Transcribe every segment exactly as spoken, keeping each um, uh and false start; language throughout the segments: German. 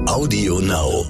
Audio Now.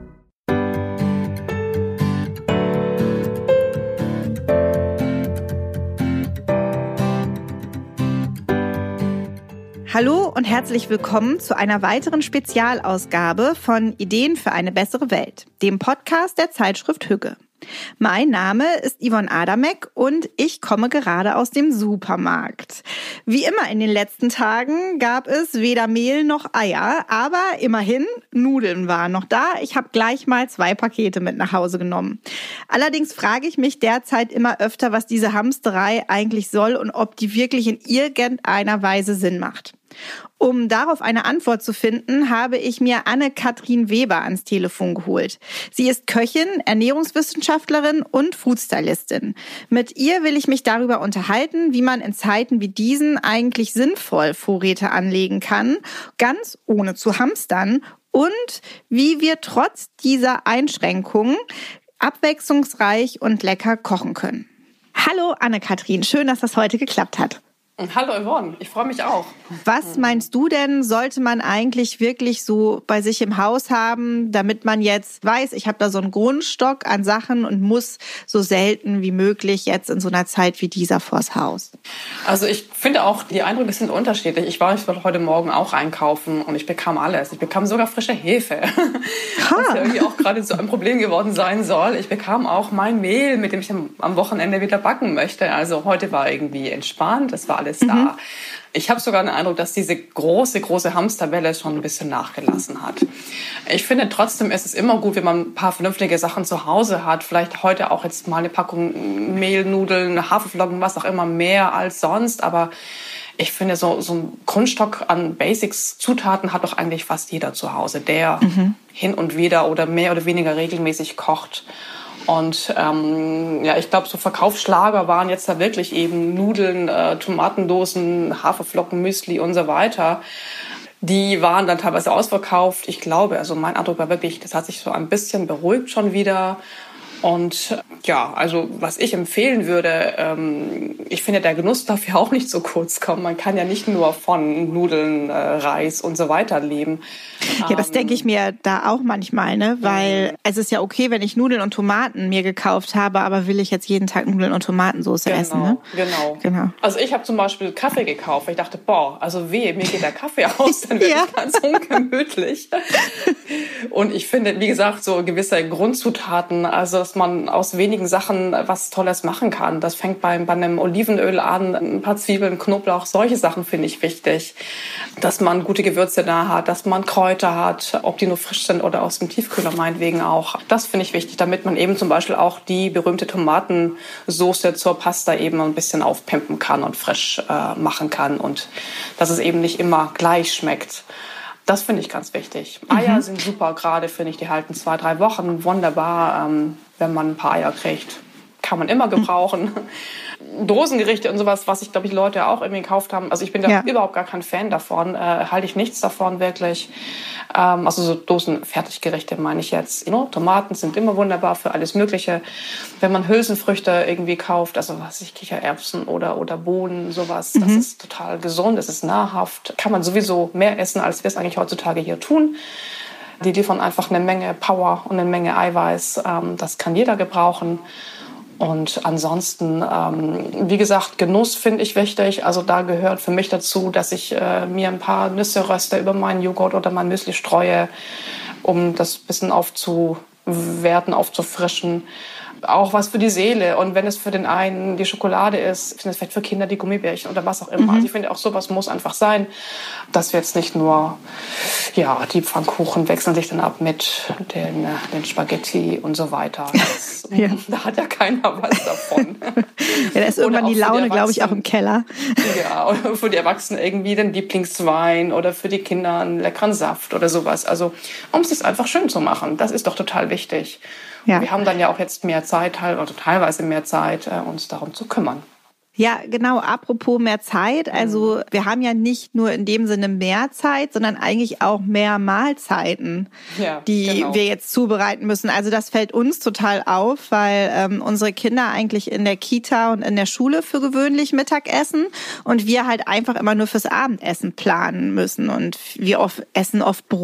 Hallo und herzlich willkommen zu einer weiteren Spezialausgabe von Ideen für eine bessere Welt, dem Podcast der Zeitschrift Hügge. Mein Name ist Yvonne Adamek und ich komme gerade aus dem Supermarkt. Wie immer in den letzten Tagen gab es weder Mehl noch Eier, aber immerhin, Nudeln waren noch da. Ich habe gleich mal zwei Pakete mit nach Hause genommen. Allerdings frage ich mich derzeit immer öfter, was diese Hamsterei eigentlich soll und ob die wirklich in irgendeiner Weise Sinn macht. Um darauf eine Antwort zu finden, habe ich mir Anne-Kathrin Weber ans Telefon geholt. Sie ist Köchin, Ernährungswissenschaftlerin und Foodstylistin. Mit ihr will ich mich darüber unterhalten, wie man in Zeiten wie diesen eigentlich sinnvoll Vorräte anlegen kann, ganz ohne zu hamstern, und wie wir trotz dieser Einschränkungen abwechslungsreich und lecker kochen können. Hallo Anne-Kathrin, schön, dass das heute geklappt hat. Hallo Yvonne, ich freue mich auch. Was meinst du denn, sollte man eigentlich wirklich so bei sich im Haus haben, damit man jetzt weiß, ich habe da so einen Grundstock an Sachen und muss so selten wie möglich jetzt in so einer Zeit wie dieser vors Haus? Also ich finde auch, die Eindrücke sind unterschiedlich. Ich war heute Morgen auch einkaufen und ich bekam alles. Ich bekam sogar frische Hefe, was ja irgendwie auch gerade so ein Problem geworden sein soll. Ich bekam auch mein Mehl, mit dem ich am Wochenende wieder backen möchte. Also heute war irgendwie entspannt, es war alles da. Mhm. Ich habe sogar den Eindruck, dass diese große, große Hamsterwelle schon ein bisschen nachgelassen hat. Ich finde trotzdem ist es immer gut, wenn man ein paar vernünftige Sachen zu Hause hat. Vielleicht heute auch jetzt mal eine Packung Mehl, Nudeln, Haferflocken, was auch immer, mehr als sonst. Aber ich finde, so, so ein Grundstock an Basics, Zutaten hat doch eigentlich fast jeder zu Hause, der mhm. hin und wieder oder mehr oder weniger regelmäßig kocht. Und ähm, ja, ich glaube, so Verkaufsschlager waren jetzt da wirklich eben Nudeln, äh, Tomatendosen, Haferflocken, Müsli und so weiter. Die waren dann teilweise ausverkauft. Ich glaube, also mein Eindruck war wirklich, das hat sich so ein bisschen beruhigt schon wieder. Und ja, also was ich empfehlen würde, ähm, ich finde, der Genuss darf ja auch nicht so kurz kommen. Man kann ja nicht nur von Nudeln, äh, Reis und so weiter leben. Ja, das ähm, denke ich mir da auch manchmal, ne? Weil mhm. es ist ja okay, wenn ich Nudeln und Tomaten mir gekauft habe, aber will ich jetzt jeden Tag Nudeln und Tomatensauce genau, essen, ne? Genau, genau. Also ich habe zum Beispiel Kaffee gekauft, weil ich dachte, boah, also wehe, mir geht der Kaffee aus, dann wird ja. es ganz ungemütlich. Und ich finde, wie gesagt, so gewisse Grundzutaten, also dass man aus wenigen Sachen was Tolles machen kann. Das fängt bei, bei einem Olivenöl an, ein paar Zwiebeln, Knoblauch, solche Sachen finde ich wichtig. Dass man gute Gewürze da hat, dass man Kräuter hat, ob die nur frisch sind oder aus dem Tiefkühler meinetwegen auch. Das finde ich wichtig, damit man eben zum Beispiel auch die berühmte Tomatensoße zur Pasta eben ein bisschen aufpimpen kann und frisch äh, machen kann und dass es eben nicht immer gleich schmeckt. Das finde ich ganz wichtig. Mhm. Eier sind super, gerade finde ich, die halten zwei, drei Wochen. Wunderbar, ähm, wenn man ein paar Eier kriegt. Kann man immer gebrauchen. Mhm. Dosengerichte und sowas, was ich glaube ich Leute auch irgendwie gekauft haben. Also ich bin da ja. überhaupt gar kein Fan davon. Äh, halte ich nichts davon wirklich. Ähm, also so Dosenfertiggerichte meine ich jetzt. No, Tomaten sind immer wunderbar für alles Mögliche. Wenn man Hülsenfrüchte irgendwie kauft, also was ich Kichererbsen oder oder Bohnen, sowas, mhm. das ist total gesund, das ist nahrhaft. Kann man sowieso mehr essen, als wir es eigentlich heutzutage hier tun. Die liefern einfach eine Menge Power und eine Menge Eiweiß. Ähm, das kann jeder gebrauchen. Und ansonsten, ähm, wie gesagt, Genuss finde ich wichtig. Also da gehört für mich dazu, dass ich äh, mir ein paar Nüsse röste über meinen Joghurt oder mein Müsli streue, um das ein bisschen aufzuwerten, aufzufrischen. Auch was für die Seele. Und wenn es für den einen die Schokolade ist, finde es vielleicht für Kinder die Gummibärchen oder was auch immer. Mhm. Also ich finde auch sowas muss einfach sein, dass wir jetzt nicht nur, ja, die Pfannkuchen wechseln sich dann ab mit den, den Spaghetti und so weiter. Das, ja. Da hat ja keiner was davon. Ja, da ist irgendwann die Laune, glaube ich, auch im Keller. Ja, oder für die Erwachsenen irgendwie den Lieblingswein oder für die Kinder einen leckeren Saft oder sowas. Also um es sich einfach schön zu machen, das ist doch total wichtig. Ja. Wir haben dann ja auch jetzt mehr Zeit, oder teilweise mehr Zeit, uns darum zu kümmern. Ja, genau. Apropos mehr Zeit. Also wir haben ja nicht nur in dem Sinne mehr Zeit, sondern eigentlich auch mehr Mahlzeiten, ja, die genau. wir jetzt zubereiten müssen. Also das fällt uns total auf, weil ähm, unsere Kinder eigentlich in der Kita und in der Schule für gewöhnlich Mittag essen und wir halt einfach immer nur fürs Abendessen planen müssen. Und wir oft, essen oft Brot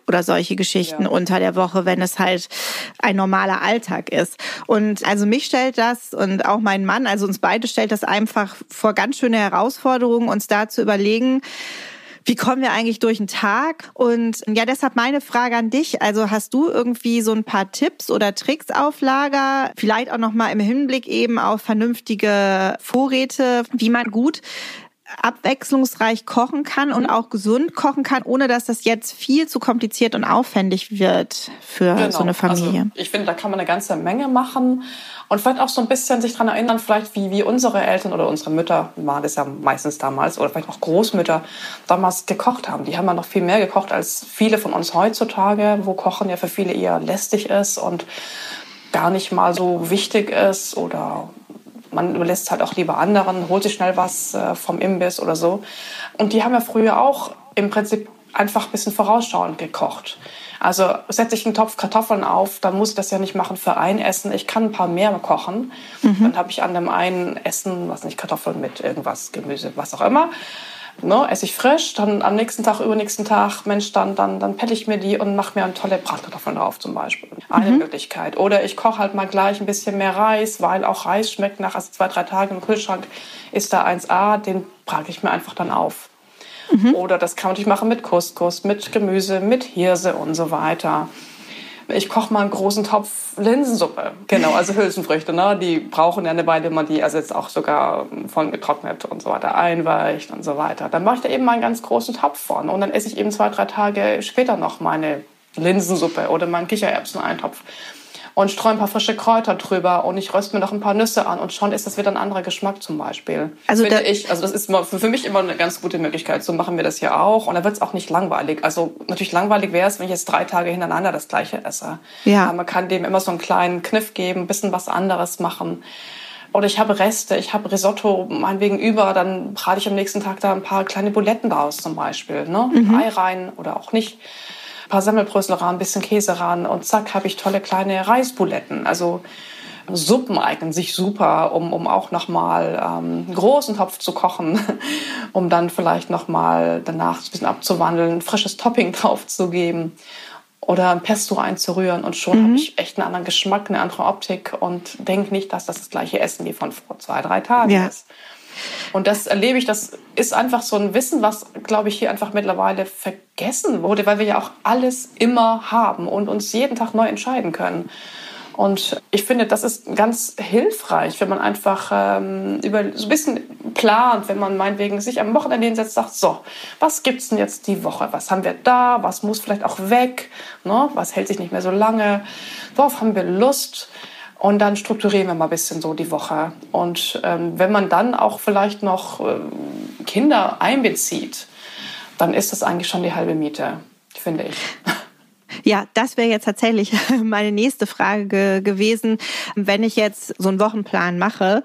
oder solche Geschichten ja. unter der Woche, wenn es halt ein normaler Alltag ist. Und also mich stellt das und auch meinen Mann, also uns beide stellt das einfach vor ganz schöne Herausforderungen, uns da zu überlegen, wie kommen wir eigentlich durch den Tag? Und ja, deshalb meine Frage an dich. Also hast du irgendwie so ein paar Tipps oder Tricks auf Lager? Vielleicht auch nochmal im Hinblick eben auf vernünftige Vorräte, wie man gut abwechslungsreich kochen kann und auch gesund kochen kann, ohne dass das jetzt viel zu kompliziert und aufwendig wird für genau. so eine Familie. Also ich finde, da kann man eine ganze Menge machen und vielleicht auch so ein bisschen sich daran erinnern, vielleicht wie, wie unsere Eltern oder unsere Mütter, waren das ja meistens damals, oder vielleicht auch Großmütter, damals gekocht haben. Die haben ja noch viel mehr gekocht als viele von uns heutzutage, wo Kochen ja für viele eher lästig ist und gar nicht mal so wichtig ist oder man überlässt halt auch lieber anderen, holt sich schnell was vom Imbiss oder so. Und die haben ja früher auch im Prinzip einfach ein bisschen vorausschauend gekocht. Also setze ich einen Topf Kartoffeln auf, dann muss ich das ja nicht machen für ein Essen. Ich kann ein paar mehr kochen. Mhm. Dann habe ich an dem einen Essen, was nicht, Kartoffeln mit irgendwas, Gemüse, was auch immer. Ne, esse ich frisch, dann am nächsten Tag, übernächsten Tag, Mensch, dann, dann, dann pelle ich mir die und mache mir eine tolle Bratkartoffeln drauf zum Beispiel. Eine mhm. Möglichkeit. Oder ich koche halt mal gleich ein bisschen mehr Reis, weil auch Reis schmeckt nach also zwei, drei Tagen im Kühlschrank, ist da eins A, den brate ich mir einfach dann auf. Mhm. Oder das kann man natürlich machen mit Couscous, mit Gemüse, mit Hirse und so weiter. Ich koche mal einen großen Topf Linsensuppe. Genau, also Hülsenfrüchte, ne? Die brauchen ja eine Weile, man die also jetzt auch sogar voll getrocknet und so weiter einweicht und so weiter. Dann mache ich da eben mal einen ganz großen Topf von und dann esse ich eben zwei, drei Tage später noch meine Linsensuppe oder meinen Kichererbseneintopf und streue ein paar frische Kräuter drüber und ich röste mir noch ein paar Nüsse an und schon ist das wieder ein anderer Geschmack zum Beispiel. Also finde ich, also das ist für mich immer eine ganz gute Möglichkeit. So machen wir das hier auch und da wird es auch nicht langweilig. Also natürlich langweilig wäre es, wenn ich jetzt drei Tage hintereinander das Gleiche esse. Ja. Aber man kann dem immer so einen kleinen Kniff geben, ein bisschen was anderes machen. Oder ich habe Reste, ich habe Risotto meinetwegen über, dann brate ich am nächsten Tag da ein paar kleine Buletten raus zum Beispiel. Ne? Mhm. Ei rein oder auch nicht. Ein paar Semmelbrösel ran, ein bisschen Käse ran und zack, habe ich tolle kleine Reisbuletten. Also Suppen eignen sich super, um, um auch nochmal ähm, einen großen Topf zu kochen, um dann vielleicht nochmal danach ein bisschen abzuwandeln, ein frisches Topping drauf zu geben oder ein Pesto einzurühren und schon mhm. habe ich echt einen anderen Geschmack, eine andere Optik und denke nicht, dass das das gleiche Essen wie von vor zwei, drei Tagen ja. ist. Und das erlebe ich, das ist einfach so ein Wissen, was, glaube ich, hier einfach mittlerweile vergessen wurde, weil wir ja auch alles immer haben und uns jeden Tag neu entscheiden können. Und ich finde, das ist ganz hilfreich, wenn man einfach ähm, über so ein bisschen plant, wenn man meinetwegen sich am Wochenende hinsetzt und sagt, so, was gibt's denn jetzt die Woche? Was haben wir da? Was muss vielleicht auch weg? Ne? Was hält sich nicht mehr so lange? Worauf haben wir Lust? Und dann strukturieren wir mal ein bisschen so die Woche. Und ähm, wenn man dann auch vielleicht noch äh, Kinder einbezieht, dann ist das eigentlich schon die halbe Miete, finde ich. Ja, das wäre jetzt tatsächlich meine nächste Frage ge- gewesen. Wenn ich jetzt so einen Wochenplan mache,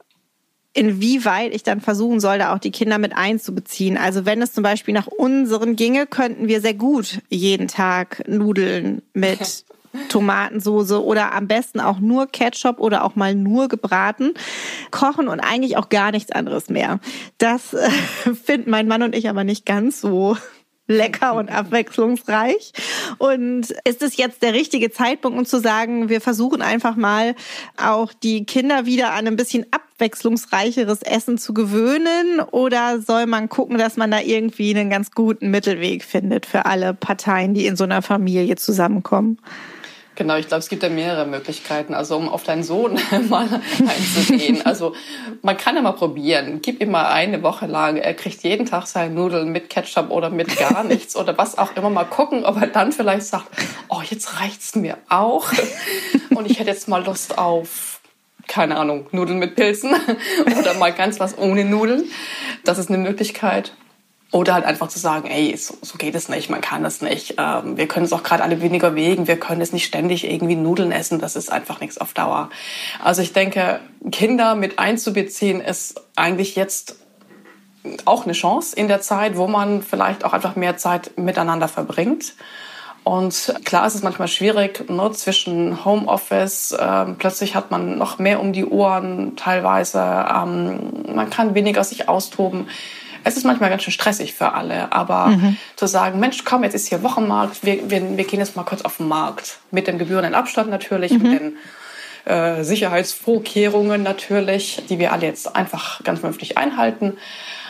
inwieweit ich dann versuchen soll, da auch die Kinder mit einzubeziehen. Also wenn es zum Beispiel nach unseren ginge, könnten wir sehr gut jeden Tag Nudeln mit Tomatensoße oder am besten auch nur Ketchup oder auch mal nur gebraten kochen und eigentlich auch gar nichts anderes mehr. Das äh, finden mein Mann und ich aber nicht ganz so lecker und abwechslungsreich. Und ist es jetzt der richtige Zeitpunkt, um zu sagen, wir versuchen einfach mal auch die Kinder wieder an ein bisschen abwechslungsreicheres Essen zu gewöhnen? Oder soll man gucken, dass man da irgendwie einen ganz guten Mittelweg findet für alle Parteien, die in so einer Familie zusammenkommen? Genau, ich glaube, es gibt ja mehrere Möglichkeiten, also um auf deinen Sohn mal einzugehen. Also man kann ja mal probieren, gib ihm mal eine Woche lang, er kriegt jeden Tag seine Nudeln mit Ketchup oder mit gar nichts oder was auch immer, mal gucken, ob er dann vielleicht sagt, oh, jetzt reicht's mir auch und ich hätte jetzt mal Lust auf, keine Ahnung, Nudeln mit Pilzen oder mal ganz was ohne Nudeln. Das ist eine Möglichkeit. Oder halt einfach zu sagen, ey, so, so geht es nicht, man kann das nicht. Ähm, wir können es auch gerade alle weniger wegen, wir können es nicht ständig irgendwie Nudeln essen, das ist einfach nichts auf Dauer. Also ich denke, Kinder mit einzubeziehen ist eigentlich jetzt auch eine Chance in der Zeit, wo man vielleicht auch einfach mehr Zeit miteinander verbringt. Und klar ist es manchmal schwierig, ne, zwischen Homeoffice, ähm, plötzlich hat man noch mehr um die Ohren teilweise, ähm, man kann weniger sich austoben. Es ist manchmal ganz schön stressig für alle, aber mhm. zu sagen, Mensch, komm, jetzt ist hier Wochenmarkt, wir, wir, wir gehen jetzt mal kurz auf den Markt. Mit dem gebührenden Abstand natürlich, mhm. mit den äh, Sicherheitsvorkehrungen natürlich, die wir alle jetzt einfach ganz vernünftig einhalten.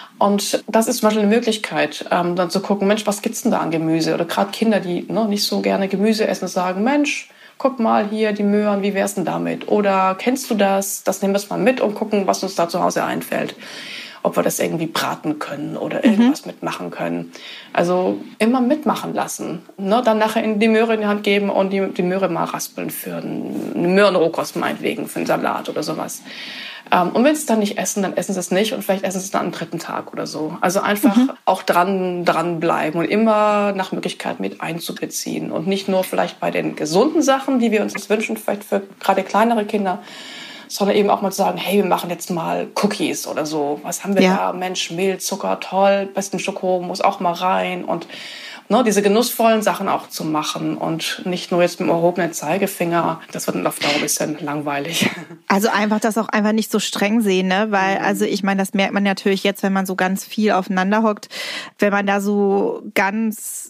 Und das ist zum Beispiel eine Möglichkeit, ähm, dann zu gucken, Mensch, was gibt's denn da an Gemüse? Oder gerade Kinder, die ne, nicht so gerne Gemüse essen, sagen, Mensch, guck mal hier die Möhren, wie wär's denn damit? Oder kennst du das? Das nehmen wir es mal mit und gucken, was uns da zu Hause einfällt. Ob wir das irgendwie braten können oder irgendwas mhm. mitmachen können. Also immer mitmachen lassen. Ne? Dann nachher in die Möhre in die Hand geben und die, die Möhre mal raspeln für eine Möhrenrohkost meinetwegen, für einen Salat oder sowas. Ähm, und wenn sie es dann nicht essen, dann essen sie es nicht und vielleicht essen sie es dann am dritten Tag oder so. Also einfach mhm. auch dran, dran bleiben und immer nach Möglichkeit mit einzubeziehen. Und nicht nur vielleicht bei den gesunden Sachen, die wir uns jetzt wünschen, vielleicht für gerade kleinere Kinder, sondern eben auch mal zu sagen, hey, wir machen jetzt mal Cookies oder so. Was haben wir ja. da? Mensch, Mehl, Zucker, toll, besten Schoko muss auch mal rein. Und ne, diese genussvollen Sachen auch zu machen und nicht nur jetzt mit dem erhobenen Zeigefinger. Das wird dann auf Dauer ein bisschen langweilig. Also einfach das auch einfach nicht so streng sehen, ne? Weil, also ich meine, das merkt man natürlich jetzt, wenn man so ganz viel aufeinander hockt, wenn man da so ganz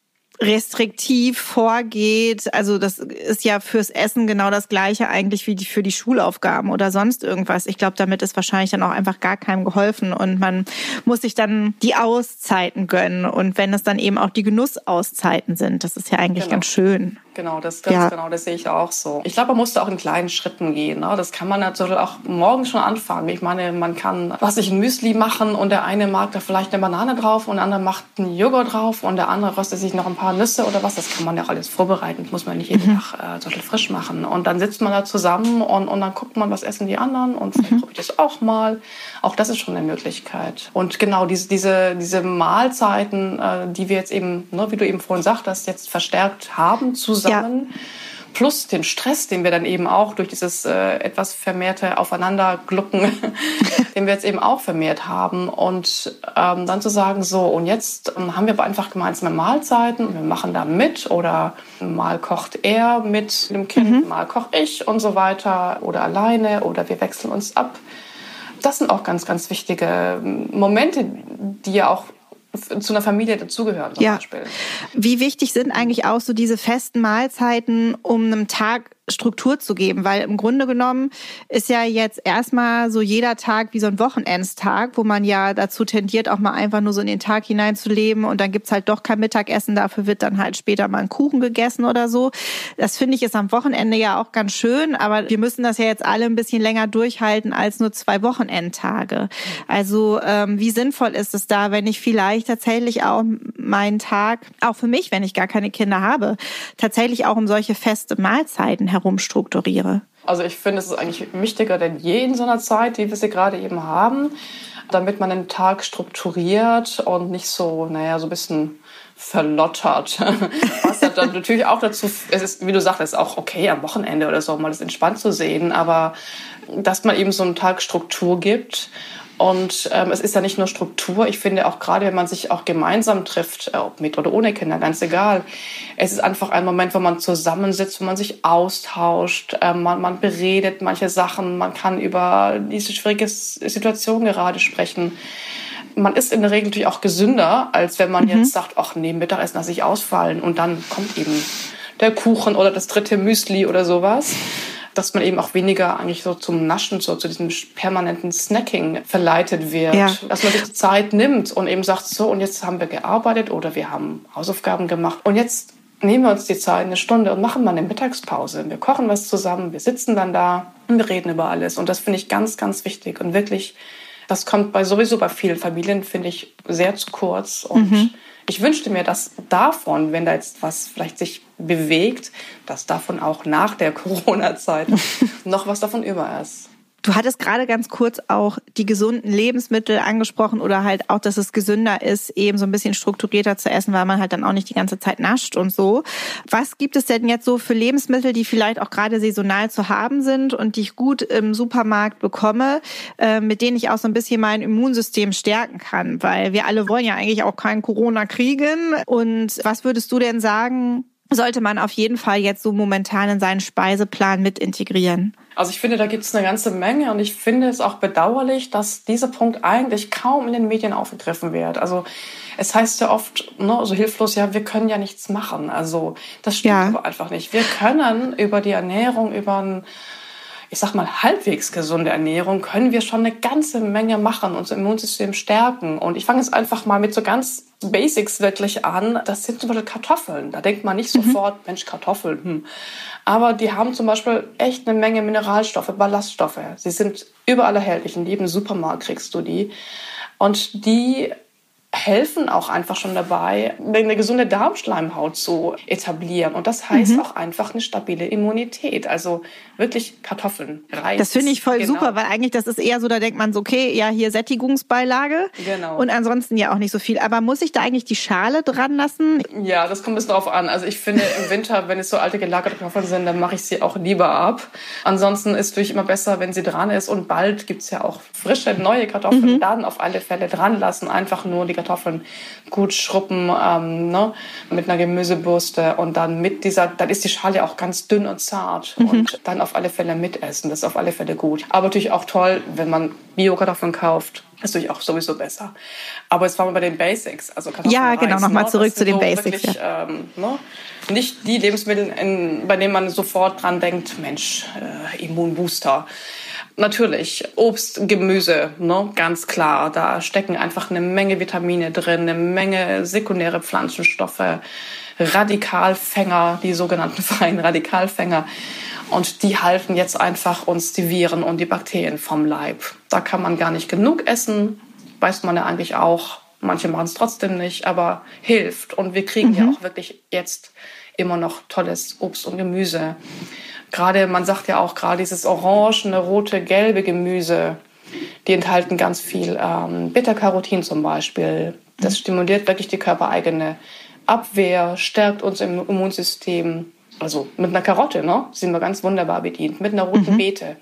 restriktiv vorgeht, also das ist ja fürs Essen genau das Gleiche eigentlich wie die, für die Schulaufgaben oder sonst irgendwas. Ich glaube, damit ist wahrscheinlich dann auch einfach gar keinem geholfen und man muss sich dann die Auszeiten gönnen und wenn es dann eben auch die Genussauszeiten sind, das ist ja eigentlich genau. ganz schön. Genau, das ganz ja. genau, das sehe ich auch so. Ich glaube, man muss da auch in kleinen Schritten gehen. Ne? Das kann man natürlich auch morgen schon anfangen. Ich meine, man kann, was ich ein Müsli machen und der eine mag da vielleicht eine Banane drauf und der andere macht einen Joghurt drauf und der andere röstet sich noch ein paar Nüsse oder was. Das kann man ja auch alles vorbereiten. Das muss man nicht jeden mhm. Tag äh, total frisch machen. Und dann sitzt man da zusammen und, und dann guckt man, was essen die anderen und vielleicht mhm. probiere ich das auch mal. Auch das ist schon eine Möglichkeit. Und genau diese, diese, diese Mahlzeiten, äh, die wir jetzt eben, ne, wie du eben vorhin sagtest, jetzt verstärkt haben, zusammen. Ja. Plus den Stress, den wir dann eben auch durch dieses äh, etwas vermehrte Aufeinanderglucken, den wir jetzt eben auch vermehrt haben. Und ähm, dann zu sagen, so, und jetzt ähm, haben wir einfach gemeinsame Mahlzeiten und wir machen da mit oder mal kocht er mit dem Kind, mhm. mal koche ich und so weiter oder alleine oder wir wechseln uns ab. Das sind auch ganz, ganz wichtige Momente, die ja auch zu einer Familie dazugehören zum ja. Beispiel. Wie wichtig sind eigentlich auch so diese festen Mahlzeiten, um einem Tag Struktur zu geben? Weil im Grunde genommen ist ja jetzt erstmal so jeder Tag wie so ein Wochenendstag, wo man ja dazu tendiert, auch mal einfach nur so in den Tag hineinzuleben und dann gibt's halt doch kein Mittagessen, dafür wird dann halt später mal ein Kuchen gegessen oder so. Das finde ich ist am Wochenende ja auch ganz schön, aber wir müssen das ja jetzt alle ein bisschen länger durchhalten als nur zwei Wochenendtage. Also ähm, wie sinnvoll ist es da, wenn ich vielleicht tatsächlich auch meinen Tag, auch für mich, wenn ich gar keine Kinder habe, tatsächlich auch um solche feste Mahlzeiten herumstrukturiere? Also ich finde, es ist eigentlich wichtiger denn je in so einer Zeit, wie wir sie gerade eben haben, damit man den Tag strukturiert und nicht so, naja, so ein bisschen verlottert. Was dann natürlich auch dazu, es ist, wie du sagst, es ist auch okay am Wochenende oder so, mal das entspannt zu sehen, aber dass man eben so einen Tag Struktur gibt. Und ähm, es ist ja nicht nur Struktur. Ich finde auch gerade, wenn man sich auch gemeinsam trifft, äh, ob mit oder ohne Kinder, ganz egal. Es ist einfach ein Moment, wo man zusammensitzt, wo man sich austauscht, äh, man, man beredet manche Sachen, man kann über diese schwierige Situation gerade sprechen. Man ist in der Regel natürlich auch gesünder, als wenn man mhm. jetzt sagt, ach nee, Mittagessen lasse ich ausfallen und dann kommt eben der Kuchen oder das dritte Müsli oder sowas. Dass man eben auch weniger eigentlich so zum Naschen, so zu diesem permanenten Snacking verleitet wird. Ja. Dass man sich die Zeit nimmt und eben sagt, so, und jetzt haben wir gearbeitet oder wir haben Hausaufgaben gemacht. Und jetzt nehmen wir uns die Zeit, eine Stunde, und machen mal eine Mittagspause. Wir kochen was zusammen, wir sitzen dann da und wir reden über alles. Und das finde ich ganz, ganz wichtig. Und wirklich, das kommt bei sowieso bei vielen Familien, finde ich, sehr zu kurz. Und mhm. ich wünschte mir, dass davon, wenn da jetzt was vielleicht sich bewegt, dass davon auch nach der Corona-Zeit noch was davon über ist. Du hattest gerade ganz kurz auch die gesunden Lebensmittel angesprochen oder halt auch, dass es gesünder ist, eben so ein bisschen strukturierter zu essen, weil man halt dann auch nicht die ganze Zeit nascht und so. Was gibt es denn jetzt so für Lebensmittel, die vielleicht auch gerade saisonal zu haben sind und die ich gut im Supermarkt bekomme, äh, mit denen ich auch so ein bisschen mein Immunsystem stärken kann? Weil wir alle wollen ja eigentlich auch kein Corona kriegen. Und was würdest du denn sagen, sollte man auf jeden Fall jetzt so momentan in seinen Speiseplan mit integrieren? Also ich finde, da gibt es eine ganze Menge und ich finde es auch bedauerlich, dass dieser Punkt eigentlich kaum in den Medien aufgegriffen wird. Also es heißt ja oft, ne, so hilflos, ja, wir können ja nichts machen. Also das stimmt Ja. aber einfach nicht. Wir können über die Ernährung, über ein, ich sag mal, halbwegs gesunde Ernährung, können wir schon eine ganze Menge machen, unser Immunsystem stärken. Und ich fange jetzt einfach mal mit so ganz Basics wirklich an. Das sind zum Beispiel Kartoffeln. Da denkt man nicht sofort, mhm. Mensch, Kartoffeln. Hm. Aber die haben zum Beispiel echt eine Menge Mineralstoffe, Ballaststoffe. Sie sind überall erhältlich. In jedem Supermarkt kriegst du die. Und die helfen auch einfach schon dabei, eine gesunde Darmschleimhaut zu etablieren. Und das heißt mhm. auch einfach eine stabile Immunität. Also wirklich Kartoffeln, Reis. Das finde ich voll genau. super, weil eigentlich das ist eher so, da denkt man so, okay, ja, hier Sättigungsbeilage. Genau. Und ansonsten ja auch nicht so viel. Aber muss ich da eigentlich die Schale dran lassen? Ja, das kommt ein bisschen drauf an. Also ich finde im Winter, wenn es so alte gelagerte Kartoffeln sind, dann mache ich sie auch lieber ab. Ansonsten ist es natürlich immer besser, wenn sie dran ist. Und bald gibt es ja auch frische, neue Kartoffeln. Mhm. Dann auf alle Fälle dran lassen. Einfach nur die Kartoffeln gut schruppen, ähm, ne, mit einer Gemüsebürste und dann mit dieser, dann ist die Schale auch ganz dünn und zart mhm. und dann auf alle Fälle mitessen. Das ist auf alle Fälle gut. Aber natürlich auch toll, wenn man Bio-Kartoffeln kauft. Ist natürlich auch sowieso besser. Aber jetzt waren wir bei den Basics. Also Kartoffeln, ja, genau, nochmal zurück das zu den so Basics. Wirklich, ja. ähm, ne, nicht die Lebensmittel, in, bei denen man sofort dran denkt, Mensch, äh, Immunbooster. Natürlich, Obst, Gemüse, ne, ganz klar. Da stecken einfach eine Menge Vitamine drin, eine Menge sekundäre Pflanzenstoffe, Radikalfänger, die sogenannten freien Radikalfänger. Und die halten jetzt einfach uns die Viren und die Bakterien vom Leib. Da kann man gar nicht genug essen, weiß man ja eigentlich auch. Manche machen es trotzdem nicht, aber hilft. Und wir kriegen mhm. ja auch wirklich jetzt immer noch tolles Obst und Gemüse. Gerade, man sagt ja auch gerade dieses orangene, rote, gelbe Gemüse, die enthalten ganz viel ähm, Beta-Carotin zum Beispiel. Das stimuliert wirklich die körpereigene Abwehr, stärkt uns im Immunsystem. Also mit einer Karotte, ne, sind wir ganz wunderbar bedient. Mit einer roten mhm. Beete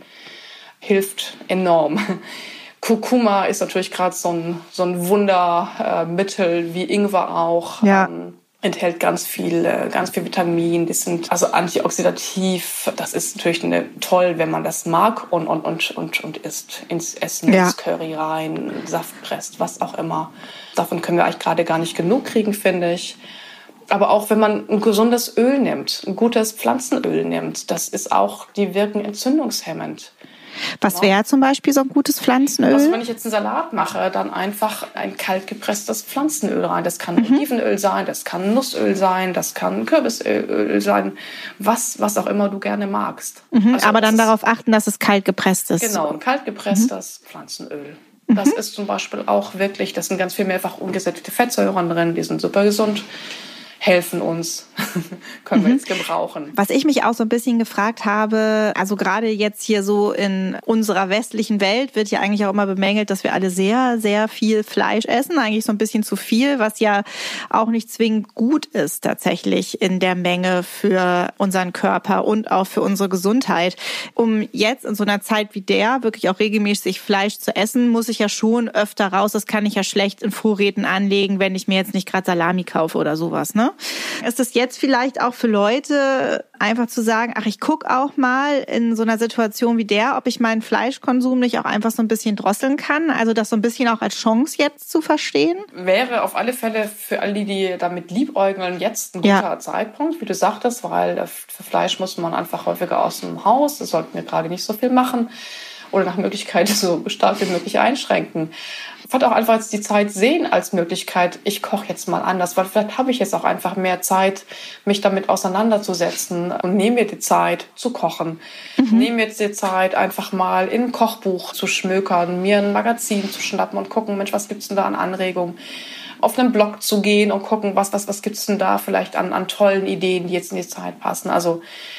hilft enorm. Kurkuma ist natürlich gerade so ein, so ein Wundermittel, äh, wie Ingwer auch. Ja. Ähm, enthält ganz viel, ganz viel Vitamin. Die sind also antioxidativ. Das ist natürlich eine, toll, wenn man das mag und, und, und, und, und isst. Ins Essen, ja. ins Curry rein, Saft presst, was auch immer. Davon können wir eigentlich gerade gar nicht genug kriegen, finde ich. Aber auch wenn man ein gesundes Öl nimmt, ein gutes Pflanzenöl nimmt, das ist auch, die wirken entzündungshemmend. Was wäre zum Beispiel so ein gutes Pflanzenöl? Also wenn ich jetzt einen Salat mache, dann einfach ein kalt gepresstes Pflanzenöl rein. Das kann mhm. Olivenöl sein, das kann Nussöl sein, das kann Kürbisöl sein, was, was auch immer du gerne magst. Mhm, also aber dann darauf achten, dass es kalt gepresst ist. Genau, ein kalt gepresstes mhm. Pflanzenöl. Das mhm. ist zum Beispiel auch wirklich, da sind ganz viel mehrfach ungesättigte Fettsäuren drin, die sind super gesund. Helfen uns, können wir mhm. jetzt gebrauchen. Was ich mich auch so ein bisschen gefragt habe, also gerade jetzt hier so in unserer westlichen Welt wird ja eigentlich auch immer bemängelt, dass wir alle sehr, sehr viel Fleisch essen, eigentlich so ein bisschen zu viel, was ja auch nicht zwingend gut ist tatsächlich in der Menge für unseren Körper und auch für unsere Gesundheit. Um jetzt in so einer Zeit wie der wirklich auch regelmäßig Fleisch zu essen, muss ich ja schon öfter raus. Das kann ich ja schlecht in Vorräten anlegen, wenn ich mir jetzt nicht gerade Salami kaufe oder sowas, ne? Ist es jetzt vielleicht auch für Leute einfach zu sagen, ach, ich gucke auch mal in so einer Situation wie der, ob ich meinen Fleischkonsum nicht auch einfach so ein bisschen drosseln kann? Also das so ein bisschen auch als Chance jetzt zu verstehen? Wäre auf alle Fälle für alle, die damit liebäugeln, jetzt ein guter ja. Zeitpunkt, wie du sagtest, weil für Fleisch muss man einfach häufiger aus dem Haus. Das sollten wir gerade nicht so viel machen oder nach Möglichkeit so stark wie möglich einschränken. Ich fand auch einfach jetzt die Zeit sehen als Möglichkeit, ich koche jetzt mal anders, weil vielleicht habe ich jetzt auch einfach mehr Zeit, mich damit auseinanderzusetzen und nehme mir die Zeit zu kochen. Mhm. Nehme jetzt die Zeit, einfach mal in ein Kochbuch zu schmökern, mir ein Magazin zu schnappen und gucken, Mensch, was gibt's denn da an Anregungen? Auf einen Blog zu gehen und gucken, was, was, was gibt's denn da vielleicht an, an tollen Ideen, die jetzt in die Zeit passen. Also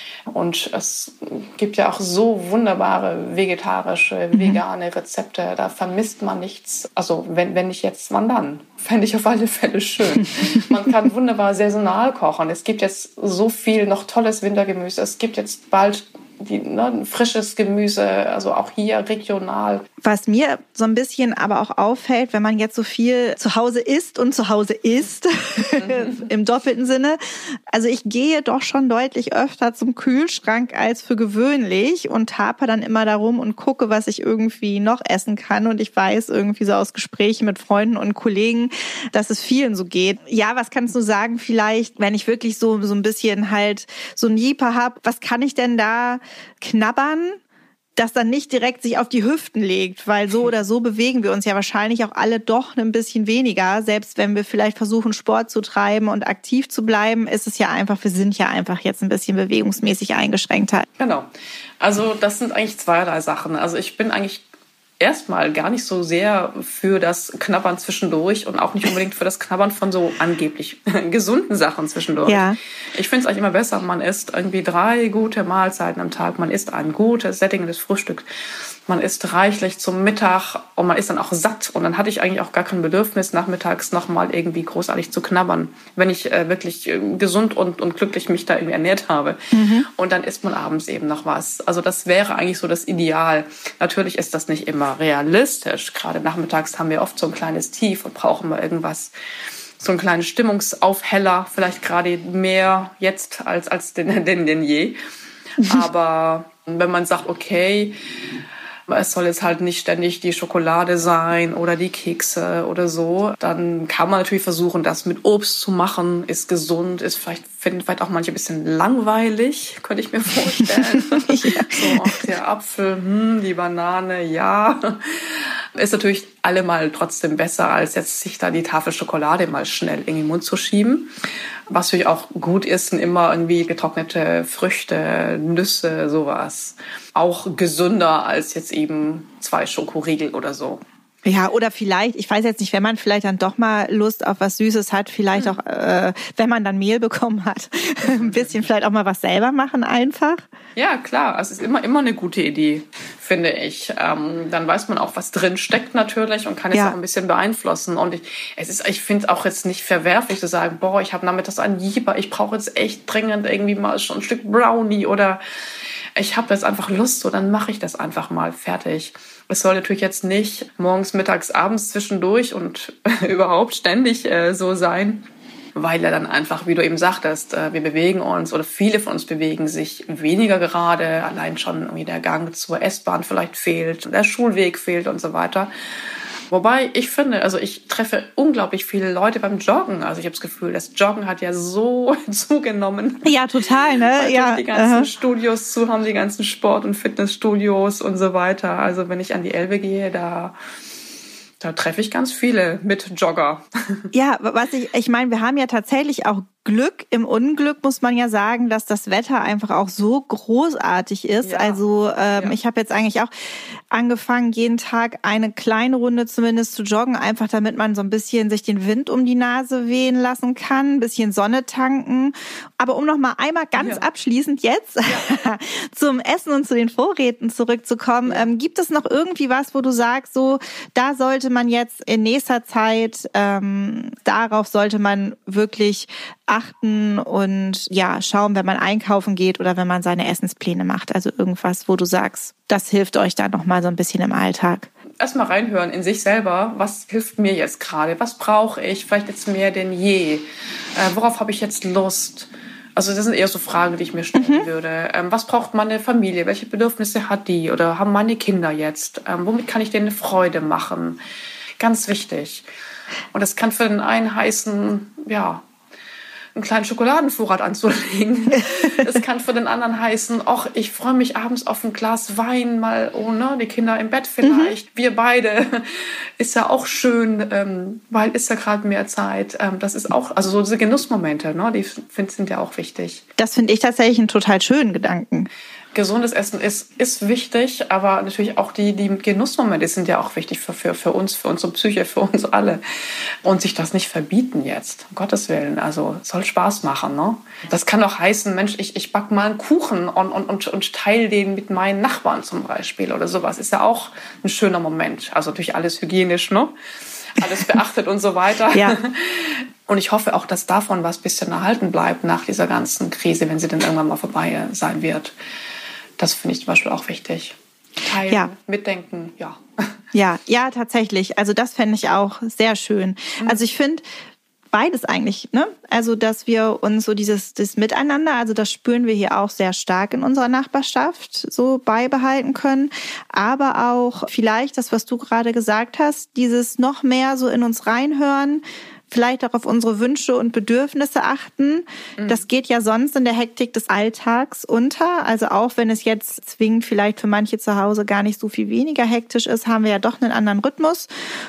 und es gibt ja auch so wunderbare vegetarische, mhm. vegane Rezepte. Da vermisst man nichts. Also wenn, wenn nicht jetzt, wann dann? Fände ich auf alle Fälle schön. Man kann wunderbar saisonal kochen. Es gibt jetzt so viel noch tolles Wintergemüse. Es gibt jetzt bald die, ne, frisches Gemüse, also auch hier regional. Was mir so ein bisschen aber auch auffällt, wenn man jetzt so viel zu Hause isst und zu Hause isst, mhm. im doppelten Sinne. Also ich gehe doch schon deutlich öfter zum Kühlschrank als für gewöhnlich und tape dann immer darum und gucke, was ich irgendwie noch essen kann. Und ich weiß irgendwie so aus Gesprächen mit Freunden und Kollegen, dass es vielen so geht. Ja, was kannst du sagen vielleicht, wenn ich wirklich so, so ein bisschen halt so ein Jeeper habe, was kann ich denn da knabbern, das dann nicht direkt sich auf die Hüften legt, weil so oder so bewegen wir uns ja wahrscheinlich auch alle doch ein bisschen weniger. Selbst wenn wir vielleicht versuchen, Sport zu treiben und aktiv zu bleiben, ist es ja einfach, wir sind ja einfach jetzt ein bisschen bewegungsmäßig eingeschränkter. Genau. Also das sind eigentlich zweierlei Sachen. Also ich bin eigentlich erstmal gar nicht so sehr für das Knabbern zwischendurch und auch nicht unbedingt für das Knabbern von so angeblich gesunden Sachen zwischendurch. Ja. Ich finde es eigentlich immer besser, man isst irgendwie drei gute Mahlzeiten am Tag, man isst ein gutes, sättigendes Frühstück, man isst reichlich zum Mittag und man ist dann auch satt. Und dann hatte ich eigentlich auch gar kein Bedürfnis, nachmittags nochmal irgendwie großartig zu knabbern, wenn ich äh, wirklich äh, gesund und, und glücklich mich da irgendwie ernährt habe. Mhm. Und dann isst man abends eben noch was. Also das wäre eigentlich so das Ideal. Natürlich ist das nicht immer realistisch. Gerade nachmittags haben wir oft so ein kleines Tief und brauchen mal irgendwas, so einen kleinen Stimmungsaufheller, vielleicht gerade mehr jetzt als, als denn, denn, denn je. Aber wenn man sagt, okay, es soll jetzt halt nicht ständig die Schokolade sein oder die Kekse oder so, dann kann man natürlich versuchen, das mit Obst zu machen, ist gesund, ist vielleicht, finden vielleicht auch manche ein bisschen langweilig, könnte ich mir vorstellen. Ja. So, auch der Apfel, hm, die Banane, ja. Ist natürlich allemal trotzdem besser, als jetzt sich da die Tafel Schokolade mal schnell in den Mund zu schieben. Was natürlich auch gut ist, sind immer irgendwie getrocknete Früchte, Nüsse, sowas. Auch gesünder als jetzt eben zwei Schokoriegel oder so. Ja, oder vielleicht, ich weiß jetzt nicht, wenn man vielleicht dann doch mal Lust auf was Süßes hat, vielleicht auch, äh, wenn man dann Mehl bekommen hat, ein bisschen vielleicht auch mal was selber machen einfach. Ja, klar, es ist immer immer eine gute Idee, finde ich. Ähm, dann weiß man auch, was drin steckt natürlich und kann es ja auch ein bisschen beeinflussen. Und ich, es ist, ich finde es auch jetzt nicht verwerflich zu sagen, boah, ich habe nachmittags einen Jeeper, ich brauche jetzt echt dringend irgendwie mal schon ein Stück Brownie oder ich habe jetzt einfach Lust, so dann mache ich das einfach mal fertig. Es soll natürlich jetzt nicht morgens, mittags, abends zwischendurch und überhaupt ständig äh, so sein, weil er dann einfach, wie du eben sagtest, äh, wir bewegen uns oder viele von uns bewegen sich weniger gerade, allein schon irgendwie der Gang zur S-Bahn vielleicht fehlt, der Schulweg fehlt und so weiter. Wobei ich finde, also ich treffe unglaublich viele Leute beim Joggen. Also ich habe das Gefühl, das Joggen hat ja so zugenommen. Ja, total, ne? Weil ja. die ganzen uh-huh. Studios zu haben, die ganzen Sport- und Fitnessstudios und so weiter. Also wenn ich an die Elbe gehe, da... Da treffe ich ganz viele mit Jogger. Ja, was ich, ich meine, wir haben ja tatsächlich auch Glück im Unglück, muss man ja sagen, dass das Wetter einfach auch so großartig ist. Ja. Also ähm, ja. ich habe jetzt eigentlich auch angefangen, jeden Tag eine kleine Runde zumindest zu joggen, einfach damit man so ein bisschen sich den Wind um die Nase wehen lassen kann, ein bisschen Sonne tanken. Aber um noch mal einmal ganz ja. abschließend jetzt ja. zum Essen und zu den Vorräten zurückzukommen, ja. ähm, gibt es noch irgendwie was, wo du sagst, so da sollte man jetzt in nächster Zeit, ähm, darauf sollte man wirklich achten und ja, schauen, wenn man einkaufen geht oder wenn man seine Essenspläne macht. Also irgendwas, wo du sagst, das hilft euch da nochmal so ein bisschen im Alltag. Erstmal reinhören in sich selber. Was hilft mir jetzt gerade? Was brauche ich? Vielleicht jetzt mehr denn je. Äh, worauf habe ich jetzt Lust? Also das sind eher so Fragen, die ich mir stellen mhm. würde. Ähm, was braucht meine Familie? Welche Bedürfnisse hat die? Oder haben meine Kinder jetzt? Ähm, womit kann ich denen eine Freude machen? Ganz wichtig. Und das kann für den einen heißen, ja, einen kleinen Schokoladenvorrat anzulegen. Das kann für den anderen heißen, ach, ich freue mich abends auf ein Glas Wein, mal ohne die Kinder im Bett vielleicht. Mhm. Wir beide. Ist ja auch schön, ähm, weil ist ja gerade mehr Zeit. Ähm, das ist auch, also so diese Genussmomente, ne, die find, sind ja auch wichtig. Das finde ich tatsächlich einen total schönen Gedanken. Gesundes Essen ist, ist wichtig, aber natürlich auch die, die Genussmomente sind ja auch wichtig für, für, für uns, für unsere Psyche, für uns alle. Und sich das nicht verbieten jetzt, um Gottes Willen. Also soll Spaß machen, ne? Das kann auch heißen, Mensch, ich, ich back mal einen Kuchen und, und, und, und teile den mit meinen Nachbarn zum Beispiel oder sowas. Ist ja auch ein schöner Moment. Also natürlich alles hygienisch, ne? Alles beachtet und so weiter. Ja. Und ich hoffe auch, dass davon was ein bisschen erhalten bleibt nach dieser ganzen Krise, wenn sie dann irgendwann mal vorbei sein wird. Das finde ich zum Beispiel auch wichtig. Teilen, ja. Mitdenken, ja. Ja, ja, tatsächlich. Also das fände ich auch sehr schön. Mhm. Also ich finde beides eigentlich, ne? Also dass wir uns so dieses das Miteinander, also das spüren wir hier auch sehr stark in unserer Nachbarschaft, so beibehalten können. Aber auch vielleicht das, was du gerade gesagt hast, dieses noch mehr so in uns reinhören, vielleicht auch auf unsere Wünsche und Bedürfnisse achten. Mhm. Das geht ja sonst in der Hektik des Alltags unter. Also auch wenn es jetzt zwingend vielleicht für manche zu Hause gar nicht so viel weniger hektisch ist, haben wir ja doch einen anderen Rhythmus.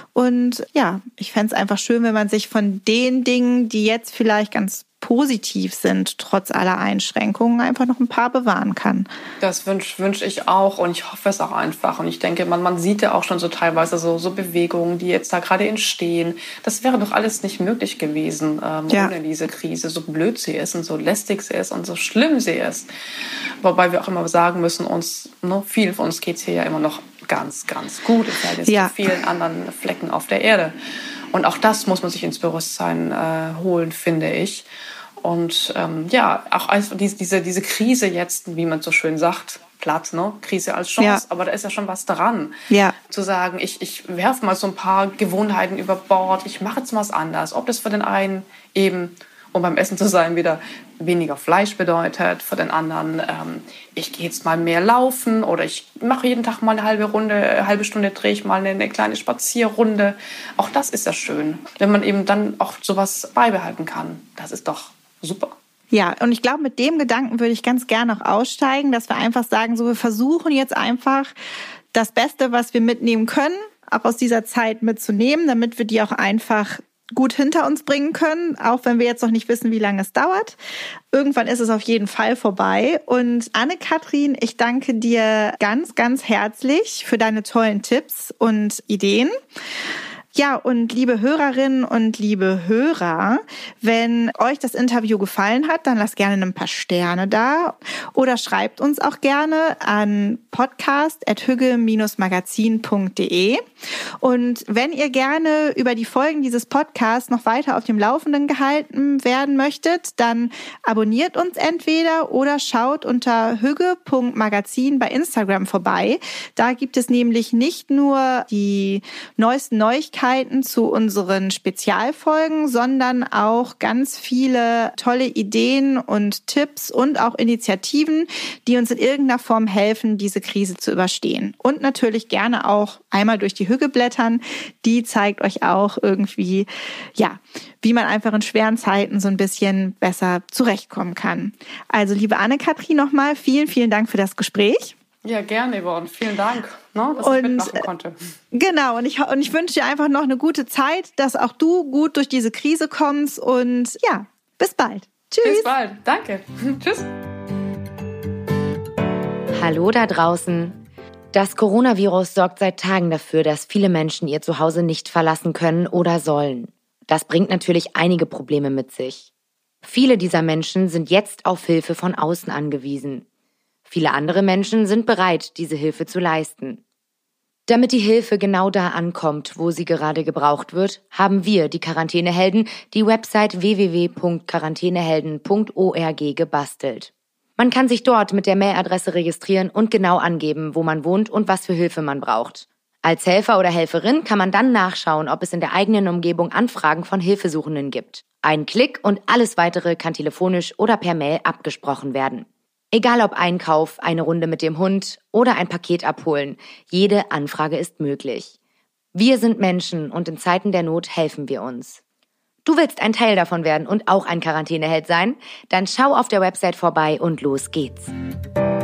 Und ja, ich fände es einfach schön, wenn man sich von den Dingen, die jetzt vielleicht ganz positiv sind, trotz aller Einschränkungen, einfach noch ein paar bewahren kann. Das wünsche wünsch ich auch und ich hoffe es auch einfach. Und ich denke, man, man sieht ja auch schon so teilweise so, so Bewegungen, die jetzt da gerade entstehen. Das wäre doch alles nicht möglich gewesen ähm, ja. ohne diese Krise, so blöd sie ist und so lästig sie ist und so schlimm sie ist. Wobei wir auch immer sagen müssen, uns, ne, vielen von uns geht es hier ja immer noch ganz, ganz gut im Verhältnis ja. zu vielen anderen Flecken auf der Erde. Und auch das muss man sich ins Bewusstsein äh, holen, finde ich. Und ähm, ja, auch also diese, diese Krise jetzt, wie man so schön sagt, platt, ne? Krise als Chance, ja. aber da ist ja schon was dran. Ja. Zu sagen, ich, ich werfe mal so ein paar Gewohnheiten über Bord, ich mache jetzt mal was anders. Ob das für den einen eben, um beim Essen zu sein, wieder weniger Fleisch bedeutet, für den anderen, ähm, ich gehe jetzt mal mehr laufen oder ich mache jeden Tag mal eine halbe Runde, eine halbe Stunde drehe ich mal eine, eine kleine Spazierrunde. Auch das ist ja schön, wenn man eben dann auch sowas beibehalten kann. Das ist doch super. Ja, und ich glaube, mit dem Gedanken würde ich ganz gerne noch aussteigen, dass wir einfach sagen, so wir versuchen jetzt einfach das Beste, was wir mitnehmen können, auch aus dieser Zeit mitzunehmen, damit wir die auch einfach gut hinter uns bringen können, auch wenn wir jetzt noch nicht wissen, wie lange es dauert. Irgendwann ist es auf jeden Fall vorbei. Und Anne-Kathrin, ich danke dir ganz, ganz herzlich für deine tollen Tipps und Ideen. Ja, und liebe Hörerinnen und liebe Hörer, wenn euch das Interview gefallen hat, dann lasst gerne ein paar Sterne da oder schreibt uns auch gerne an podcast at hügge magazin punkt de. Und wenn ihr gerne über die Folgen dieses Podcasts noch weiter auf dem Laufenden gehalten werden möchtet, dann abonniert uns entweder oder schaut unter hügge punkt magazin bei Instagram vorbei. Da gibt es nämlich nicht nur die neuesten Neuigkeiten zu unseren Spezialfolgen, sondern auch ganz viele tolle Ideen und Tipps und auch Initiativen, die uns in irgendeiner Form helfen, diese Krise zu überstehen. Und natürlich gerne auch einmal durch die Hügge blättern. Die zeigt euch auch irgendwie, ja, wie man einfach in schweren Zeiten so ein bisschen besser zurechtkommen kann. Also liebe Anne-Kathrin nochmal, vielen, vielen Dank für das Gespräch. Ja, gerne, Yvonne. Vielen Dank, ne, dass und, ich mitmachen konnte. Genau, und ich, und ich wünsche dir einfach noch eine gute Zeit, dass auch du gut durch diese Krise kommst. Und ja, bis bald. Tschüss. Bis bald. Danke. Tschüss. Hallo da draußen. Das Coronavirus sorgt seit Tagen dafür, dass viele Menschen ihr Zuhause nicht verlassen können oder sollen. Das bringt natürlich einige Probleme mit sich. Viele dieser Menschen sind jetzt auf Hilfe von außen angewiesen. Viele andere Menschen sind bereit, diese Hilfe zu leisten. Damit die Hilfe genau da ankommt, wo sie gerade gebraucht wird, haben wir, die Quarantänehelden, die Website w w w punkt quarantänehelden punkt org gebastelt. Man kann sich dort mit der Mailadresse registrieren und genau angeben, wo man wohnt und was für Hilfe man braucht. Als Helfer oder Helferin kann man dann nachschauen, ob es in der eigenen Umgebung Anfragen von Hilfesuchenden gibt. Ein Klick und alles Weitere kann telefonisch oder per Mail abgesprochen werden. Egal ob Einkauf, eine Runde mit dem Hund oder ein Paket abholen, jede Anfrage ist möglich. Wir sind Menschen und in Zeiten der Not helfen wir uns. Du willst ein Teil davon werden und auch ein Quarantäneheld sein? Dann schau auf der Website vorbei und los geht's.